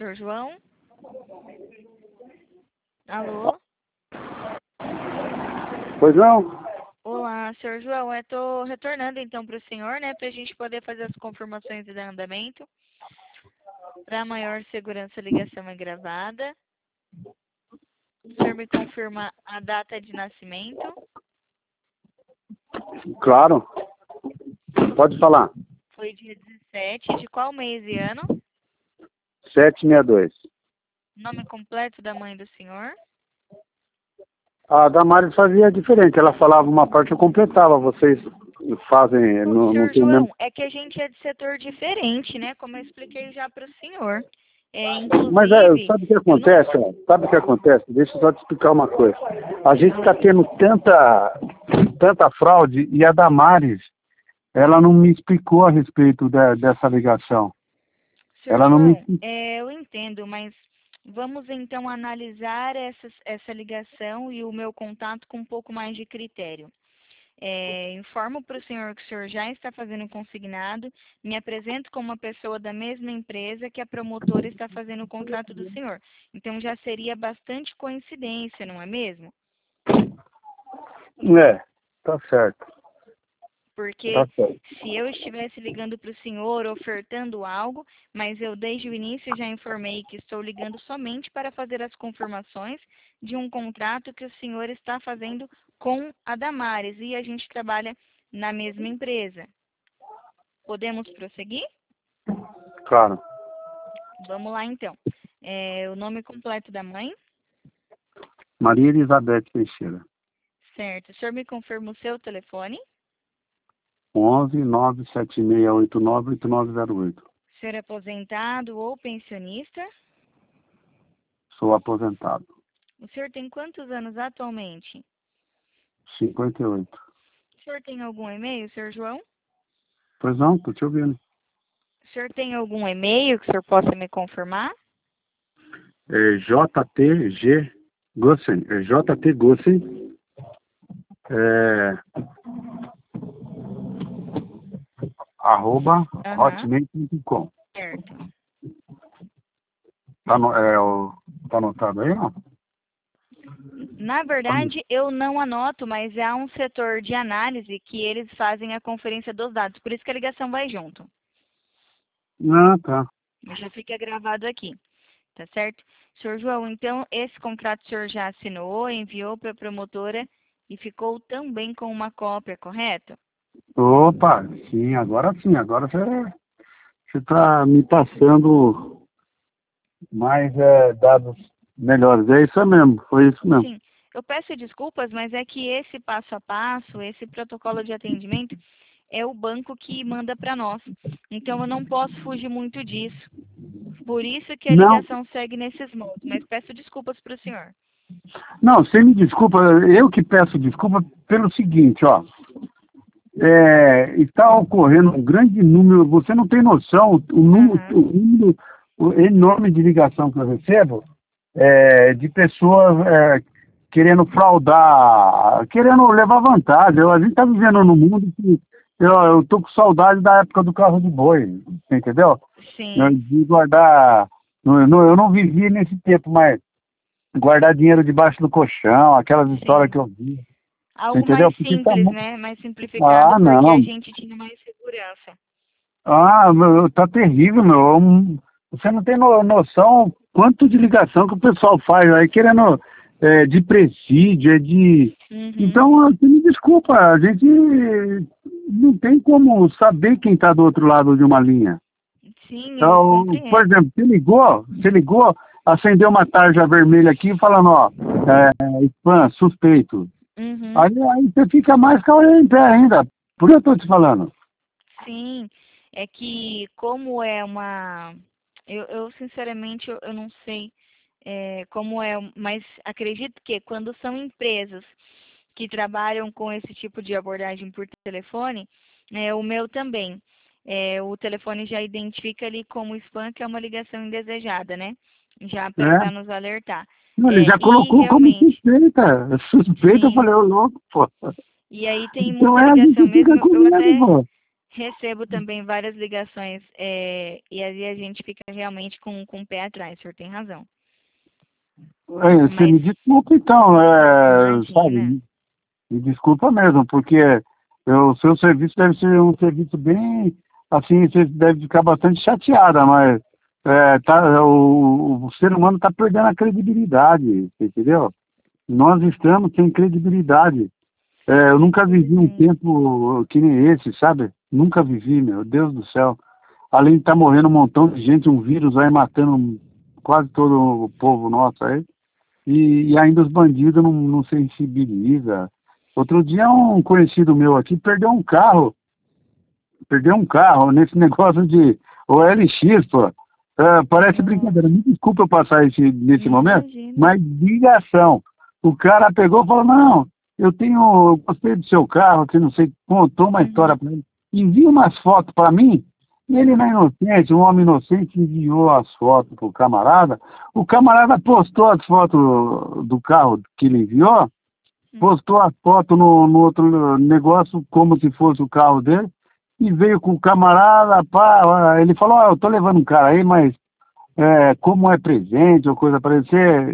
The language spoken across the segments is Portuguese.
Senhor João? Alô? Pois não? Olá, Senhor João. Eu estou retornando então para o senhor, né, para a gente poder fazer as confirmações de andamento. Para maior segurança, a ligação é gravada. O senhor me confirma a data de nascimento? Claro. Pode falar. Foi dia 17. De qual mês e ano? 762. Nome completo da mãe do senhor? A Damares fazia diferente. Ela falava uma parte, eu completava. Vocês fazem... Não Senhor tem o mesmo... João, é que a gente é de setor diferente, né? Como eu expliquei já para o senhor. Mas Inclusive, sabe o que eu não... acontece? Sabe o que acontece? Deixa eu só te explicar uma coisa. A gente está tendo tanta fraude e a Damares, ela não me explicou a respeito dessa ligação. Senhor Ela não me... João, eu entendo, mas vamos então analisar essa ligação e o meu contato com um pouco mais de critério. Informo para o senhor que o senhor já está fazendo consignado, me apresento como uma pessoa da mesma empresa que a promotora está fazendo o contrato do senhor. Então já seria bastante coincidência, não é mesmo? Tá certo. Porque Tá certo. se eu estivesse ligando para o senhor ofertando algo, mas eu desde o início já informei que estou ligando somente para fazer as confirmações de um contrato que o senhor está fazendo com a Damares e a gente trabalha na mesma empresa. Podemos prosseguir? Claro. Vamos lá então. O nome completo da mãe? Maria Elizabeth Teixeira. Certo. O senhor me confirma o seu telefone? 11-97689-8908. Ser aposentado ou pensionista? Sou aposentado. O senhor tem quantos anos atualmente? 58. O senhor tem algum e-mail, senhor João? Pois não, tô te ouvindo. O senhor tem algum e-mail que o senhor possa me confirmar? JTG Gussen. JT Gussen. @ hotmail.com. Certo. Tá anotado aí, não? Na verdade, eu não anoto, mas há um setor de análise que eles fazem a conferência dos dados. Por isso que a ligação vai junto. Ah, tá. Já fica gravado aqui. Tá certo? Senhor João, então, esse contrato o senhor já assinou, enviou para a promotora e ficou também com uma cópia, correto? Opa, sim. Agora você tá me passando mais dados melhores. É isso mesmo, foi isso mesmo. Sim. Eu peço desculpas, mas é que esse passo a passo, esse protocolo de atendimento, é o banco que manda para nós. Então, eu não posso fugir muito disso. Por isso que a Não, ligação segue nesses moldes. Mas peço desculpas para o senhor. não, você me desculpa, eu que peço desculpa pelo seguinte, ó. Está ocorrendo um grande número, você não tem noção, o número enorme de ligação que eu recebo de pessoas querendo fraudar, querendo levar vantagem. A gente está vivendo num mundo que eu tô com saudade da época do carro de boi, entendeu? Sim. De guardar, eu não vivi nesse tempo, mas guardar dinheiro debaixo do colchão, aquelas histórias que eu vi. Algo Entendeu? mais Porque tá simples, muito... né? Mais simplificado, porque a Não. gente tinha mais segurança. Tá terrível, meu. Você não tem noção quanto de ligação que o pessoal faz aí, querendo de presídio, Então, você me desculpa, a gente não tem como saber quem está do outro lado de uma linha. Sim, eu Então, por compreendo. exemplo, você ligou, acendeu uma tarja vermelha aqui falando, ó, spam, suspeito. Uhum. Aí você fica mais com a orelha em pé ainda. Por que eu tô te falando? Sim, é que como é uma... Eu sinceramente, eu não sei como é, mas acredito que quando são empresas que trabalham com esse tipo de abordagem por telefone, o meu também. O telefone já identifica ali como spam, que é uma ligação indesejada, né? Já para É. nos alertar. Não, ele já E colocou como realmente, suspeita. Suspeita, eu sim. falei, ô louco, pô. E aí tem Então muita a ligação gente fica mesmo. com Eu medo, até pô. recebo também várias ligações e aí a gente fica realmente com o pé atrás, o senhor tem razão. Você Mas me desculpa, então, imagina. sabe, me desculpa mesmo, porque o seu serviço deve ser um serviço bem, assim, você deve ficar bastante chateada, mas o ser humano está perdendo a credibilidade, entendeu? Nós estamos sem credibilidade. Eu nunca vivi um Infelizmente. tempo que nem esse, sabe? Nunca vivi, meu Deus do céu. Além de estar morrendo um montão de gente, um vírus aí matando quase todo o povo nosso aí. E ainda os bandidos não sensibilizam. Outro dia um conhecido meu aqui perdeu um carro nesse negócio de OLX, pô. Parece Nossa, brincadeira. Me desculpa eu passar nesse momento, imagina. mas ligação. O cara pegou e falou, não, eu gostei do seu carro, que não sei, contou uma história Uhum. para ele. Envia umas fotos para mim. E ele não é inocente, um homem inocente enviou as fotos pro camarada. O camarada postou as fotos do carro que ele enviou, Hum. postou a foto no outro negócio como se fosse o carro dele e veio com o camarada, pá, ele falou, eu tô levando um cara aí, mas como é presente ou coisa parecer,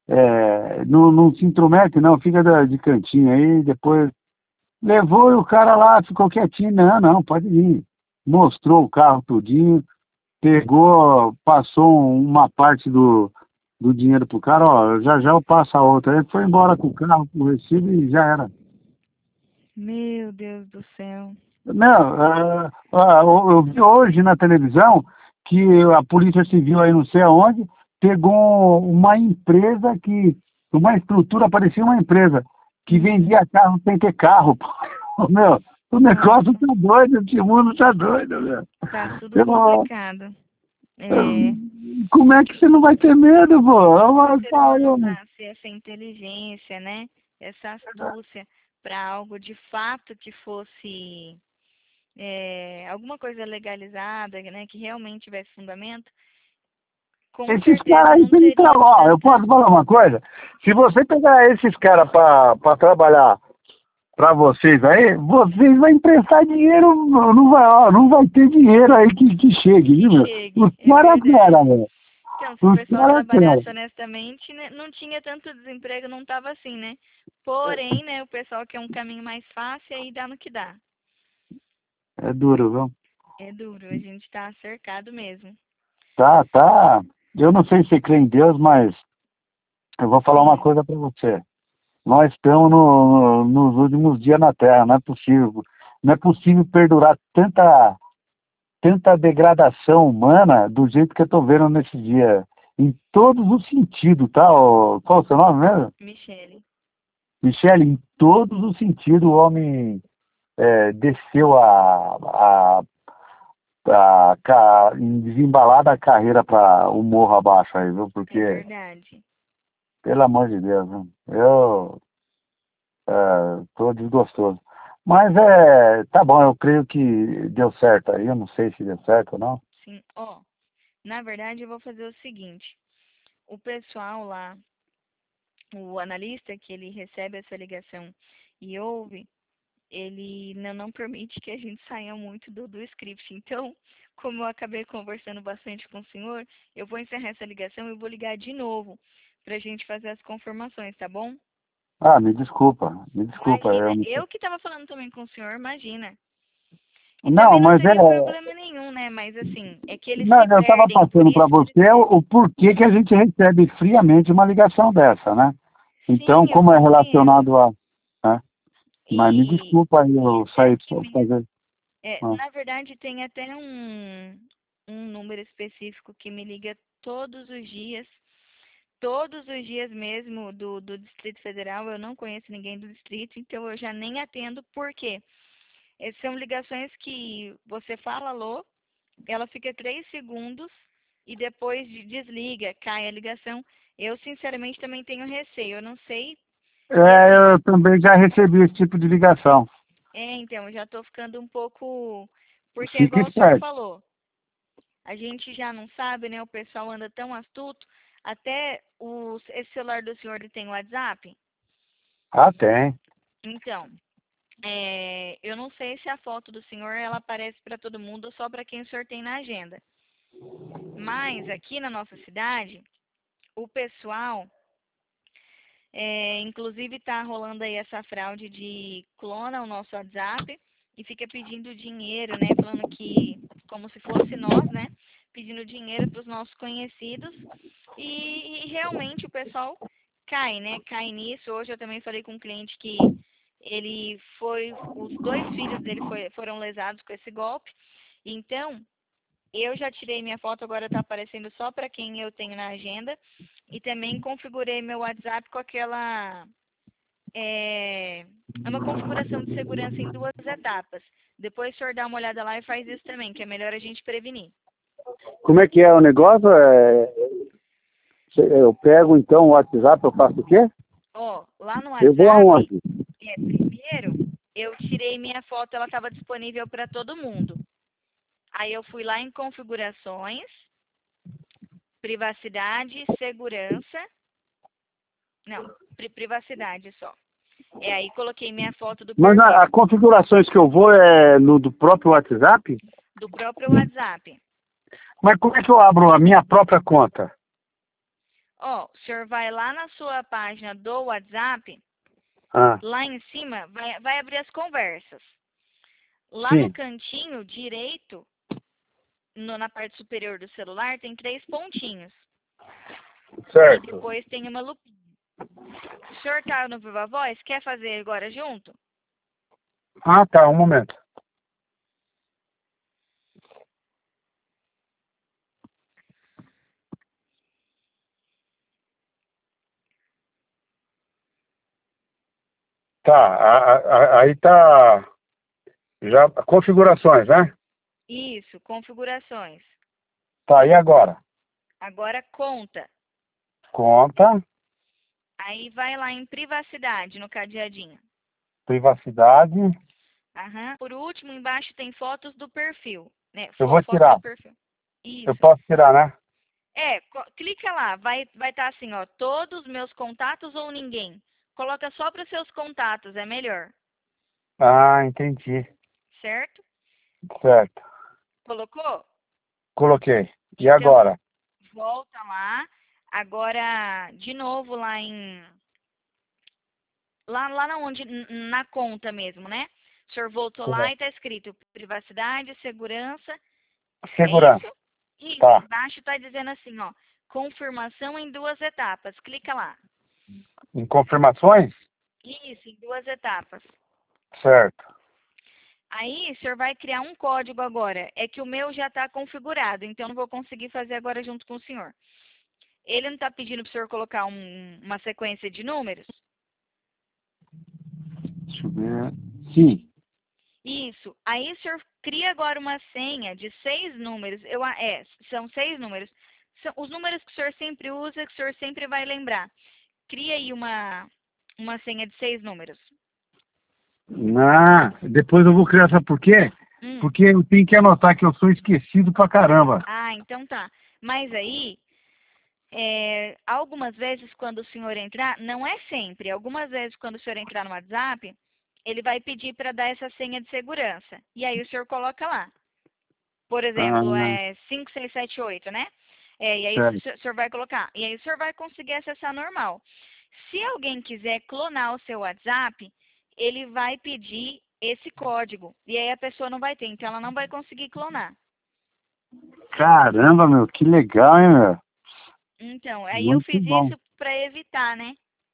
não se intromete não, fica de cantinho aí, depois levou e o cara lá ficou quietinho, não, pode vir. Mostrou o carro tudinho, pegou, passou uma parte do dinheiro pro cara, ó, já já eu passo a outra. Ele foi embora com o carro, com o recibo e já era. Meu Deus do céu. Não, eu vi hoje na televisão que a Polícia Civil aí não sei aonde pegou uma empresa uma estrutura, parecia uma empresa, que Uhum. vendia carro sem ter carro. Pô. Meu, o negócio Nossa, tá doido, esse mundo tá doido, meu. tá tudo Eu, complicado. É, como é que você não vai ter medo, pô? o Eu, ser humano eu, nasce essa inteligência, né? Essa astúcia para algo de fato que fosse alguma coisa legalizada, né? Que realmente tivesse fundamento, com esses caras certeza aí não têm que teria trabalhar. Eu tanta. posso falar uma coisa? Se você pegar esses caras para trabalhar para vocês aí, vocês vão emprestar dinheiro, não vai ter dinheiro aí que chegue, Que viu, meu? chegue, Os é caras verdade. querem, meu. Então, se o Os pessoal caras trabalhasse querem. honestamente, né, não tinha tanto desemprego, não tava assim, né? Porém, né, o pessoal quer um caminho mais fácil e aí dá no que dá. É duro, viu? É duro, a gente tá cercado mesmo. Tá. Eu não sei se crê em Deus, mas eu vou falar uma Sim, coisa para você. Nós estamos nos últimos dias na Terra, não é possível. Não é possível perdurar tanta degradação humana do jeito que eu estou vendo nesse dia. Em todos os sentidos, tá? Qual o seu nome mesmo? Michele. Michele, em todos os sentidos o homem desceu desembalada a carreira para o morro abaixo aí, viu? É Porque, verdade. pelo amor de Deus, viu? Eu tô desgostoso. Mas tá bom, eu creio que deu certo aí, eu não sei se deu certo ou não. Sim, ó, na verdade eu vou fazer o seguinte, o pessoal lá, o analista que ele recebe essa ligação e ouve, ele não permite que a gente saia muito do script. Então, como eu acabei conversando bastante com o senhor, eu vou encerrar essa ligação e vou ligar de novo para a gente fazer as confirmações, tá bom? Ah, me desculpa. Imagina, eu que estava falando também com o senhor, imagina. E Não, também não mas teria problema nenhum, né? Mas assim, é que eles não, se eu estava perdem, por passando para isso que eles você querem. o porquê que a gente recebe friamente uma ligação dessa, né? Então, Sim, eu como é compreendo. relacionado a. Né? Mas me E, desculpa aí e eu até sair que para mesmo. fazer. Ah. Na verdade, tem até um número específico que me liga todos os dias mesmo do Distrito Federal. Eu não conheço ninguém do distrito, então eu já nem atendo, por quê? São ligações que você fala alô, ela fica 3 segundos e depois desliga, cai a ligação. Eu, sinceramente, também tenho receio. Eu não sei. E assim, Eu também já recebi esse tipo de ligação. então, eu já tô ficando um pouco. Porque, é Fique igual o senhor esperto. falou, a gente já não sabe, né? O pessoal anda tão astuto. Até esse celular do senhor ele tem WhatsApp? Ah, tem. Então, Eu não sei se a foto do senhor ela aparece para todo mundo ou só para quem o senhor tem na agenda. Mas aqui na nossa cidade, o pessoal, inclusive está rolando aí essa fraude de clona o nosso WhatsApp e fica pedindo dinheiro, né? Falando que, como se fosse nós, né? Pedindo dinheiro para os nossos conhecidos. E realmente o pessoal cai, né? Cai nisso. Hoje eu também falei com um cliente que os dois filhos dele foram lesados com esse golpe. Então, eu já tirei minha foto, agora está aparecendo só para quem eu tenho na agenda. E também configurei meu WhatsApp com aquela... É uma configuração de segurança em 2 etapas. Depois o senhor dá uma olhada lá e faz isso também, que é melhor a gente prevenir. Como é que é o negócio? Eu pego então o WhatsApp, eu faço o quê? Lá no Eu vou WhatsApp, aonde? primeiro, eu tirei minha foto, ela estava disponível para todo mundo. Aí eu fui lá em configurações, privacidade, segurança. Não, privacidade só. Aí coloquei minha foto do Mas perfil. as configurações que eu vou é do próprio WhatsApp? Do próprio WhatsApp. Mas como é que eu abro a minha própria conta? O senhor vai lá na sua página do WhatsApp, Ah, lá em cima vai abrir as conversas. Lá no sim, cantinho direito, na parte superior do celular, tem 3 pontinhos. E certo. depois tem uma lupinha. O senhor tá no Viva Voz? Quer fazer agora junto? Ah, tá, um momento. Tá, aí tá já configurações, né? Isso, configurações. Tá, e agora? Agora conta. Conta, Aí vai lá em privacidade, no cadeadinho. privacidade, Aham. Por último, embaixo tem fotos do perfil, né? eu vou Foto tirar. do perfil. Eu Isso. posso tirar, né? Clica lá, vai estar assim, ó, todos meus contatos ou ninguém. Coloca só para os seus contatos, é melhor, Ah, entendi. certo? Certo. Colocou? Coloquei. E Então, agora? volta lá. Agora, de novo lá na onde, na conta mesmo, né? O senhor voltou lá e Certo. está escrito privacidade, segurança, é isso? Segurança. Isso, Tá. embaixo está dizendo assim, ó, confirmação em 2 etapas. Clica lá. Em confirmações? Isso, em 2 etapas. Certo. Aí, o senhor vai criar um código agora. É que o meu já está configurado, então não vou conseguir fazer agora junto com o senhor. Ele não está pedindo para o senhor colocar uma sequência de números? Deixa eu ver. Sim. Isso. Aí o senhor cria agora uma senha de 6 números. São 6 números. São os números que o senhor sempre usa, que o senhor sempre vai lembrar. Cria aí uma senha de 6 números. Ah, depois eu vou criar, sabe por quê? Hum. Porque eu tenho que anotar que eu sou esquecido pra caramba. Ah, então tá. Mas aí, algumas vezes quando o senhor entrar, não é sempre, algumas vezes quando o senhor entrar no WhatsApp, ele vai pedir para dar essa senha de segurança. E aí o senhor coloca lá. Por Ah, exemplo, 5678, né? E aí o certo. senhor vai colocar. E aí o senhor vai conseguir acessar normal. Se alguém quiser clonar o seu WhatsApp, ele vai pedir esse código. E aí a pessoa não vai ter, então ela não vai conseguir clonar. Caramba, meu, que legal, hein, meu? Então, aí eu Muito fiz bom. isso para evitar, né?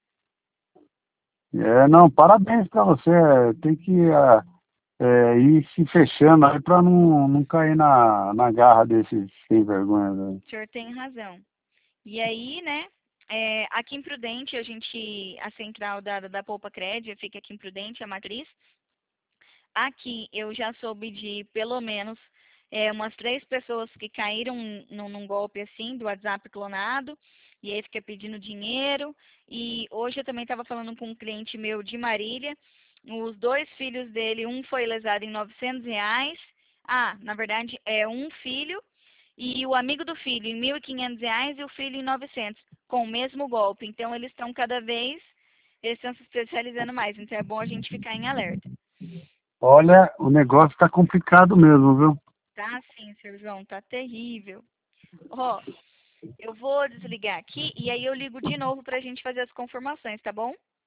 Não, parabéns pra você. Tem que ir se fechando aí pra não cair na garra desses sem vergonha, velho. O senhor tem razão. E aí, né? Aqui em Prudente, a central da Poupa Cred fica aqui em Prudente, a matriz. Aqui eu já soube de pelo menos umas 3 pessoas que caíram num golpe assim, do WhatsApp clonado, e aí fica pedindo dinheiro. E hoje eu também estava falando com um cliente meu de Marília, os 2 filhos dele, um foi lesado em R$ 900. Ah, na verdade, é um filho e o amigo do filho em R$ 1.500 e o filho em 900, com o mesmo golpe. Então eles estão se especializando mais, então é bom a gente ficar em alerta. Olha, o negócio está complicado mesmo, viu? Tá sim, seu João, tá terrível. Ó, eu vou desligar aqui e aí eu ligo de novo pra gente fazer as confirmações, tá bom?